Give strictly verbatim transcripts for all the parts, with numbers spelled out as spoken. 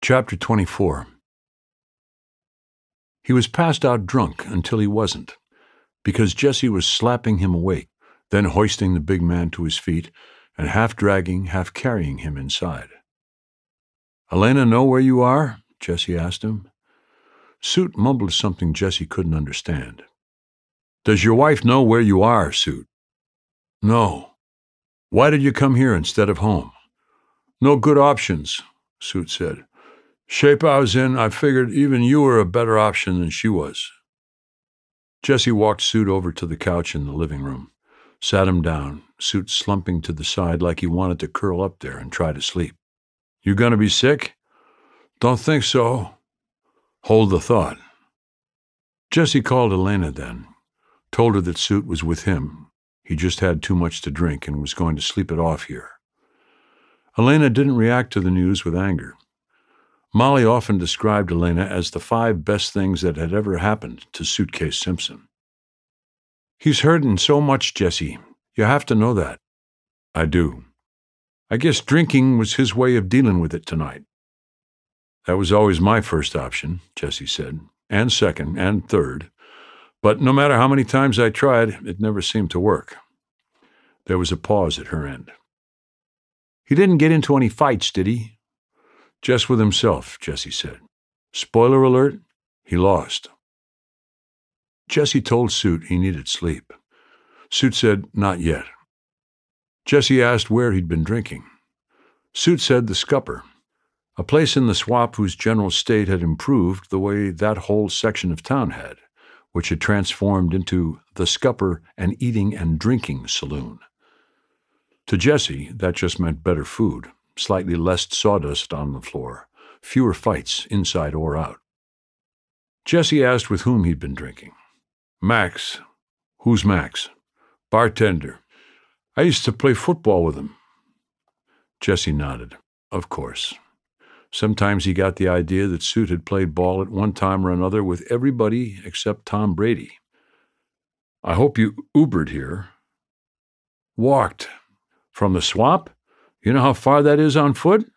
Chapter twenty-four. He was passed out drunk until he wasn't, because Jesse was slapping him awake, then hoisting the big man to his feet and half dragging, half carrying him inside. "Elena know where you are?" Jesse asked him. Suit mumbled something Jesse couldn't understand. "Does your wife know where you are, Suit?" "No." "Why did you come here instead of home?" "No good options," Suit said. "Shape I was in, I figured even you were a better option than she was." Jesse walked Suit over to the couch in the living room, sat him down, Suit slumping to the side like he wanted to curl up there and try to sleep. "You gonna be sick?" "Don't think so." "Hold the thought." Jesse called Elena then, told her that Suit was with him. He just had too much to drink and was going to sleep it off here. Elena didn't react to the news with anger. Molly often described Elena as the five best things that had ever happened to Suitcase Simpson. "He's hurting so much, Jesse. You have to know that." "I do." "I guess drinking was his way of dealing with it tonight." "That was always my first option," Jesse said, "and second, and third. But no matter how many times I tried, it never seemed to work." There was a pause at her end. "He didn't get into any fights, did he?" "Just with himself," Jesse said. "Spoiler alert, he lost." Jesse told Suit he needed sleep. Suit said not yet. Jesse asked where he'd been drinking. Suit said the Scupper, a place in the swamp whose general state had improved the way that whole section of town had, which had transformed into the Scupper and Eating and Drinking Saloon. To Jesse, that just meant better food, slightly less sawdust on the floor, fewer fights inside or out. Jesse asked with whom he'd been drinking. "Max." "Who's Max?" "Bartender. I used to play football with him." Jesse nodded. Of course. Sometimes he got the idea that Suit had played ball at one time or another with everybody except Tom Brady. "I hope you Ubered here." "Walked." "From the swamp? You know how far that is on foot?"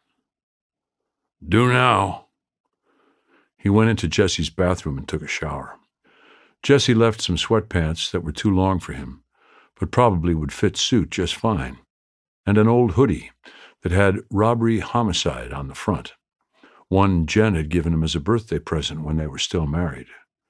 "Do now." He went into Jesse's bathroom and took a shower. Jesse left some sweatpants that were too long for him, but probably would fit Suit just fine, and an old hoodie that had robbery homicide on the front, one Jen had given him as a birthday present when they were still married.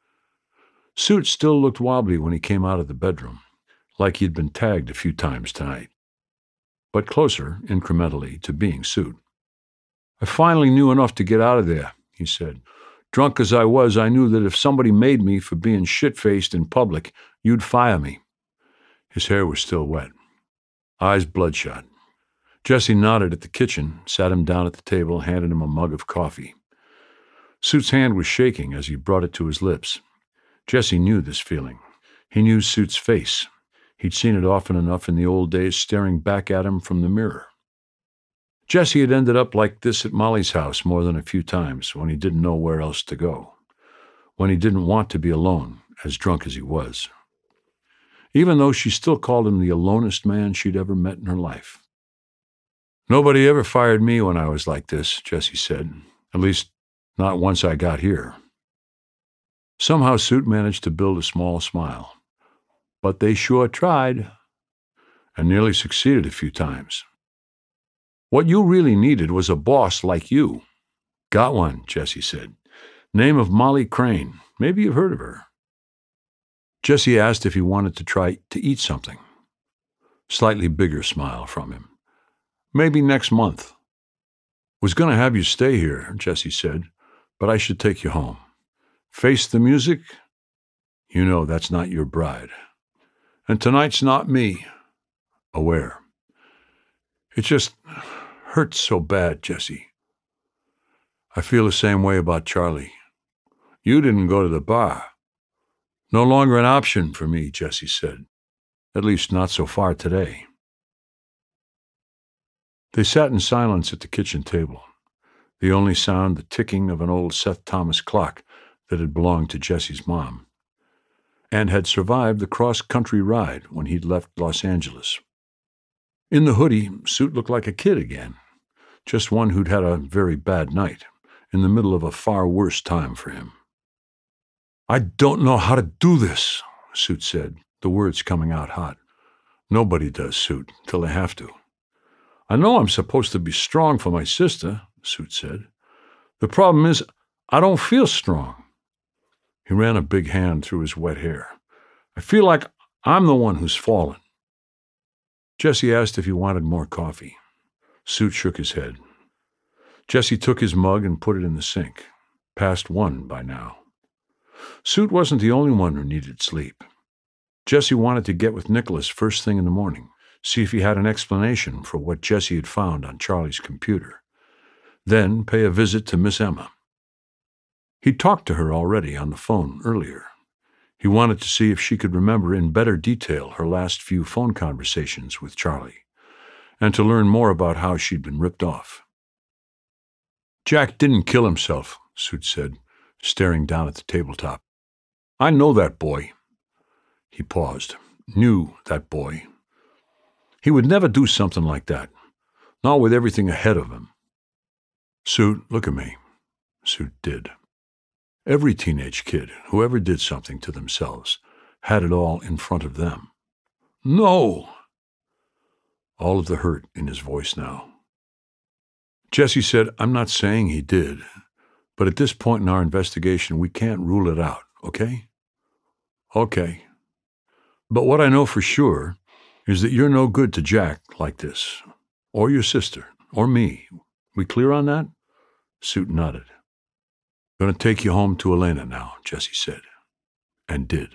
Suit still looked wobbly when he came out of the bedroom, like he'd been tagged a few times tonight, but closer, incrementally, to being Suit. "I finally knew enough to get out of there," he said. "Drunk as I was, I knew that if somebody made me for being shit-faced in public, you'd fire me." His hair was still wet, eyes bloodshot. Jesse nodded at the kitchen, sat him down at the table, handed him a mug of coffee. Suit's hand was shaking as he brought it to his lips. Jesse knew this feeling. He knew Suit's face. He'd seen it often enough in the old days staring back at him from the mirror. Jesse had ended up like this at Molly's house more than a few times when he didn't know where else to go, when he didn't want to be alone, as drunk as he was. Even though she still called him the alonest man she'd ever met in her life. "Nobody ever fired me when I was like this," Jesse said. "At least, not once I got here." Somehow Suit managed to build a small smile. "But they sure tried." "And nearly succeeded a few times." "What you really needed was a boss like you." "Got one," Jesse said. "Name of Molly Crane. Maybe you've heard of her." Jesse asked if he wanted to try to eat something. Slightly bigger smile from him. "Maybe next month." "Was going to have you stay here," Jesse said, "but I should take you home. Face the music? You know that's not your bride. And tonight's not me." "Aware." "It just hurts so bad, Jesse." "I feel the same way about Charlie." "You didn't go to the bar." "No longer an option for me," Jesse said. "At least not so far today." They sat in silence at the kitchen table, the only sound the ticking of an old Seth Thomas clock that had belonged to Jesse's mom, and had survived the cross-country ride when he'd left Los Angeles. In the hoodie, Suit looked like a kid again, just one who'd had a very bad night, in the middle of a far worse time for him. "I don't know how to do this," Soot said, the words coming out hot. "Nobody does, Soot, till they have to." "I know I'm supposed to be strong for my sister," Soot said. "The problem is, I don't feel strong." He ran a big hand through his wet hair. "I feel like I'm the one who's fallen." Jesse asked if he wanted more coffee. Soot shook his head. Jesse took his mug and put it in the sink. Past one by now. Soot wasn't the only one who needed sleep. Jesse wanted to get with Nicholas first thing in the morning, see if he had an explanation for what Jesse had found on Charlie's computer. Then pay a visit to Miss Emma. He'd talked to her already on the phone earlier. He wanted to see if she could remember in better detail her last few phone conversations with Charlie, and to learn more about how she'd been ripped off. "Jack didn't kill himself," Soot said, staring down at the tabletop. "I know that boy." He paused. Knew that boy. He would never do something like that, not with everything ahead of him. "Soot, look at me." Soot did. Every teenage kid who ever did something to themselves had it all in front of them. "No!" All of the hurt in his voice now. Jesse said, "I'm not saying he did, but at this point in our investigation, we can't rule it out, okay?" "Okay. But what I know for sure is that you're no good to Jack like this, or your sister, or me. We clear on that?" Soot nodded. "Gonna take you home to Elena now," Jesse said, and did.